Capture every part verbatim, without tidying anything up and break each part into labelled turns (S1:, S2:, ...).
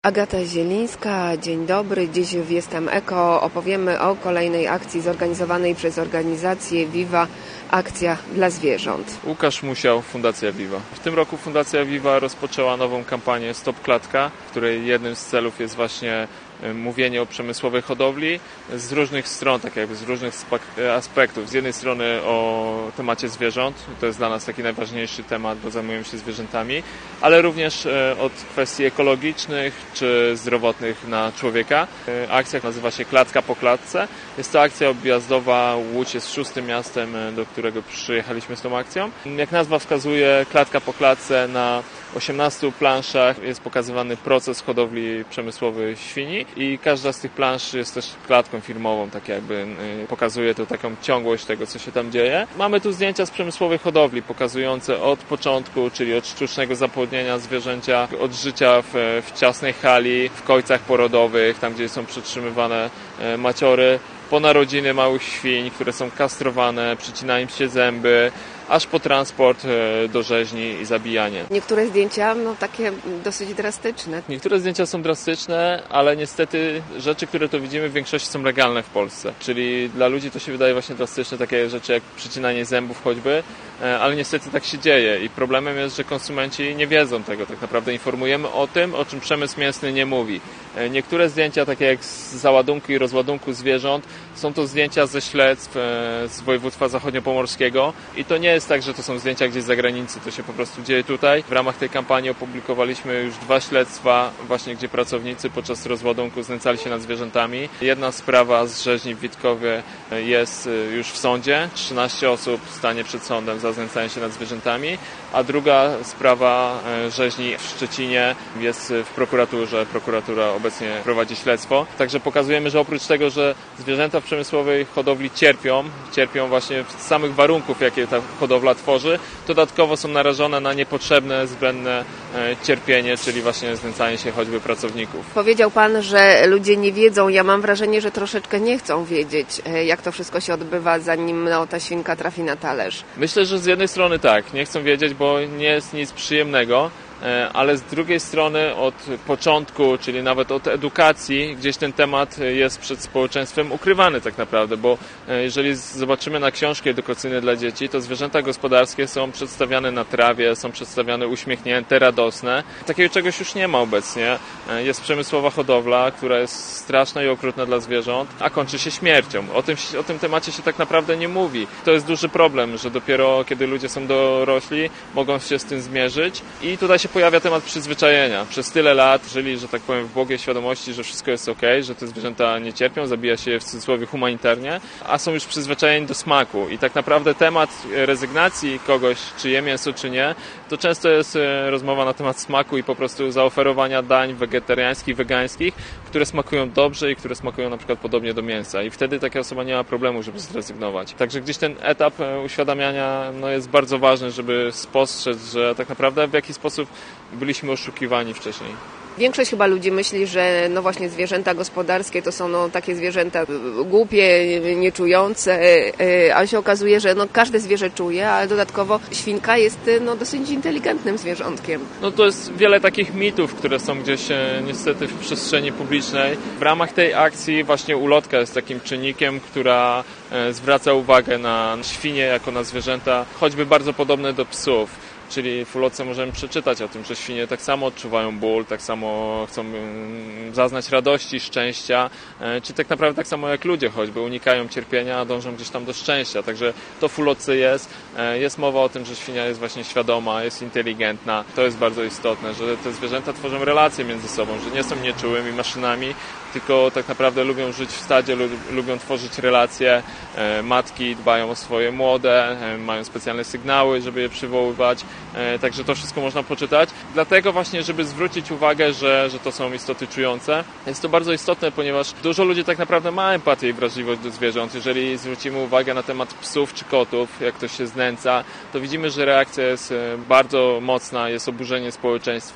S1: Agata Zielińska, dzień dobry. Dziś w Jestem Eko opowiemy o kolejnej akcji zorganizowanej przez organizację Viva, akcja dla zwierząt.
S2: Łukasz Musiał, Fundacja Viva. W tym roku Fundacja Viva rozpoczęła nową kampanię Stop Klatka, której jednym z celów jest właśnie mówienie o przemysłowej hodowli z różnych stron, tak jakby z różnych aspektów. Z jednej strony o temacie zwierząt, to jest dla nas taki najważniejszy temat, bo zajmujemy się zwierzętami, ale również od kwestii ekologicznych czy zdrowotnych na człowieka. Akcja nazywa się Klatka po klatce. Jest to akcja objazdowa. Łódź jest szóstym miastem, do którego przyjechaliśmy z tą akcją. Jak nazwa wskazuje, klatka po klatce, na osiemnastu planszach jest pokazywany proces hodowli przemysłowej świni i każda z tych plansz jest też klatką filmową, tak jakby pokazuje to taką ciągłość tego, co się tam dzieje. Mamy tu zdjęcia z przemysłowej hodowli pokazujące od początku, czyli od sztucznego zapłodnienia zwierzęcia, od życia w, w ciasnej hali, w kojcach porodowych, tam gdzie są przetrzymywane maciory, po narodziny małych świń, które są kastrowane, przycinają im się zęby, aż po transport do rzeźni i zabijanie.
S1: Niektóre zdjęcia, no takie dosyć drastyczne.
S2: Niektóre zdjęcia są drastyczne, ale niestety rzeczy, które tu widzimy, w większości są legalne w Polsce. Czyli dla ludzi to się wydaje właśnie drastyczne, takie rzeczy jak przycinanie zębów choćby, ale niestety tak się dzieje i problemem jest, że konsumenci nie wiedzą tego. Tak naprawdę informujemy o tym, o czym przemysł mięsny nie mówi. Niektóre zdjęcia, takie jak z załadunku i rozładunku zwierząt, są to zdjęcia ze śledztw z województwa zachodniopomorskiego i to nie jest tak, że to są zdjęcia gdzieś z zagranicy, to się po prostu dzieje tutaj. W ramach tej kampanii opublikowaliśmy już dwa śledztwa, właśnie gdzie pracownicy podczas rozładunku znęcali się nad zwierzętami. Jedna sprawa z rzeźni w Witkowie jest już w sądzie, trzynaście osób stanie przed sądem za znęcanie się nad zwierzętami, a druga sprawa rzeźni w Szczecinie jest w prokuraturze. Prokuratura obecnie prowadzi śledztwo. Także pokazujemy, że oprócz tego, że zwierzęta w przemysłowej hodowli cierpią, cierpią właśnie z samych warunków, jakie ta hodowla tworzy, dodatkowo są narażone na niepotrzebne, zbędne cierpienie, czyli właśnie znęcanie się choćby pracowników.
S1: Powiedział Pan, że ludzie nie wiedzą. Ja mam wrażenie, że troszeczkę nie chcą wiedzieć, jak to wszystko się odbywa, zanim no, ta świnka trafi na talerz.
S2: Myślę, że z jednej strony tak, nie chcą wiedzieć, bo nie jest nic przyjemnego, ale z drugiej strony od początku, czyli nawet od edukacji, gdzieś ten temat jest przed społeczeństwem ukrywany tak naprawdę, bo jeżeli zobaczymy na książki edukacyjne dla dzieci, to zwierzęta gospodarskie są przedstawiane na trawie, są przedstawiane uśmiechnięte, radosne. Takiego czegoś już nie ma obecnie. Jest przemysłowa hodowla, która jest straszna i okrutna dla zwierząt, a kończy się śmiercią. O tym, o tym temacie się tak naprawdę nie mówi. To jest duży problem, że dopiero kiedy ludzie są dorośli, mogą się z tym zmierzyć i tutaj się pojawia temat przyzwyczajenia. Przez tyle lat żyli, że tak powiem, w błogiej świadomości, że wszystko jest okej, że te zwierzęta nie cierpią, zabija się je w cudzysłowie humanitarnie, a są już przyzwyczajeni do smaku. I tak naprawdę temat rezygnacji kogoś, czy je mięso, czy nie, to często jest rozmowa na temat smaku i po prostu zaoferowania dań wegetariańskich, wegańskich, które smakują dobrze i które smakują na przykład podobnie do mięsa. I wtedy taka osoba nie ma problemu, żeby zrezygnować. Także gdzieś ten etap uświadamiania no, jest bardzo ważny, żeby spostrzec, że tak naprawdę w jaki sposób byliśmy oszukiwani wcześniej.
S1: Większość chyba ludzi myśli, że no właśnie zwierzęta gospodarskie to są no takie zwierzęta głupie, nieczujące, ale się okazuje, że no każde zwierzę czuje, ale dodatkowo świnka jest no dosyć inteligentnym zwierzątkiem.
S2: No to jest wiele takich mitów, które są gdzieś niestety w przestrzeni publicznej. W ramach tej akcji właśnie ulotka jest takim czynnikiem, która zwraca uwagę na świnie jako na zwierzęta, choćby bardzo podobne do psów. Czyli w ulotce możemy przeczytać o tym, że świnie tak samo odczuwają ból, tak samo chcą zaznać radości, szczęścia, czy tak naprawdę tak samo jak ludzie choćby unikają cierpienia, a dążą gdzieś tam do szczęścia. Także to w ulotce jest. Jest mowa o tym, że świnia jest właśnie świadoma, jest inteligentna. To jest bardzo istotne, że te zwierzęta tworzą relacje między sobą, że nie są nieczułymi maszynami, tylko tak naprawdę lubią żyć w stadzie, lubią tworzyć relacje. Matki dbają o swoje młode, mają specjalne sygnały, żeby je przywoływać. Także to wszystko można poczytać. Dlatego właśnie, żeby zwrócić uwagę, że, że to są istoty czujące, jest to bardzo istotne, ponieważ dużo ludzi tak naprawdę ma empatię i wrażliwość do zwierząt. Jeżeli zwrócimy uwagę na temat psów czy kotów, jak ktoś się znęca, to widzimy, że reakcja jest bardzo mocna, jest oburzenie społeczeństwa.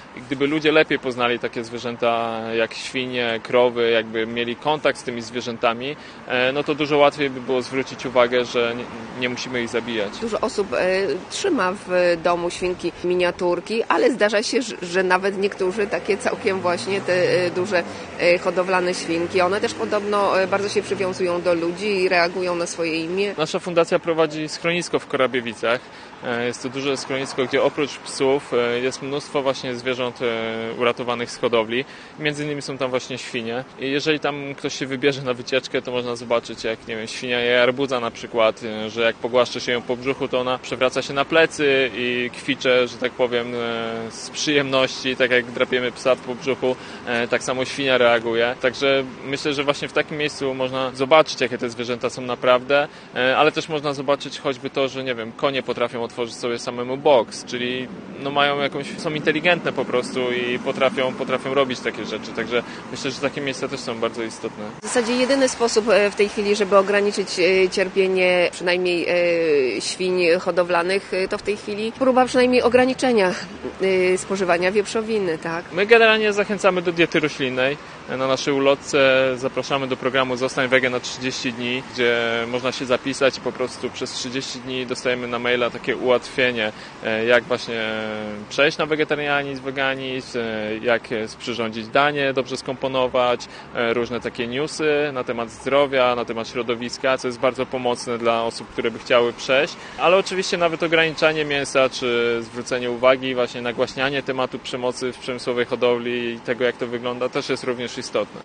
S2: I gdyby ludzie lepiej poznali takie zwierzęta jak świnie, krowy, jakby mieli kontakt z tymi zwierzętami, no to dużo łatwiej by było zwrócić uwagę, że nie, nie musimy ich zabijać.
S1: Dużo osób e, trzyma w domu świnki miniaturki, ale zdarza się, że, że nawet niektórzy takie całkiem właśnie te e, duże e, hodowlane świnki, one też podobno e, bardzo się przywiązują do ludzi i reagują na swoje imię.
S2: Nasza fundacja prowadzi schronisko w Korabiewicach. Jest to duże schronisko, gdzie oprócz psów jest mnóstwo właśnie zwierząt uratowanych z hodowli. Między innymi są tam właśnie świnie. I jeżeli tam ktoś się wybierze na wycieczkę, to można zobaczyć, jak nie wiem, świnia je arbudza na przykład, że jak pogłaszczy się ją po brzuchu, to ona przewraca się na plecy i kwicze, że tak powiem, z przyjemności, tak jak drapiemy psa po brzuchu, tak samo świnia reaguje. Także myślę, że właśnie w takim miejscu można zobaczyć, jakie te zwierzęta są naprawdę, ale też można zobaczyć choćby to, że nie wiem, konie potrafią otworzyć sobie samemu boks, czyli no mają jakąś, są inteligentne po prostu i potrafią, potrafią robić takie rzeczy, także myślę, że takie miejsca też są bardzo istotne.
S1: W zasadzie jedyny sposób w tej chwili, żeby ograniczyć cierpienie przynajmniej świń hodowlanych, to w tej chwili próba przynajmniej ograniczenia spożywania wieprzowiny, tak?
S2: My generalnie zachęcamy do diety roślinnej. Na naszej ulotce zapraszamy do programu Zostań Wege na trzydzieści dni, gdzie można się zapisać i po prostu przez trzydzieści dni dostajemy na maila takie ułatwienie, jak właśnie przejść na wegetarianizm, weganizm, jak przyrządzić danie, dobrze skomponować, różne takie newsy na temat zdrowia, na temat środowiska, co jest bardzo pomocne dla osób, które by chciały przejść, ale oczywiście nawet ograniczanie mięsa, czy zwrócenie uwagi, właśnie nagłaśnianie tematu przemocy w przemysłowej hodowli i tego, jak to wygląda, też jest również istotne.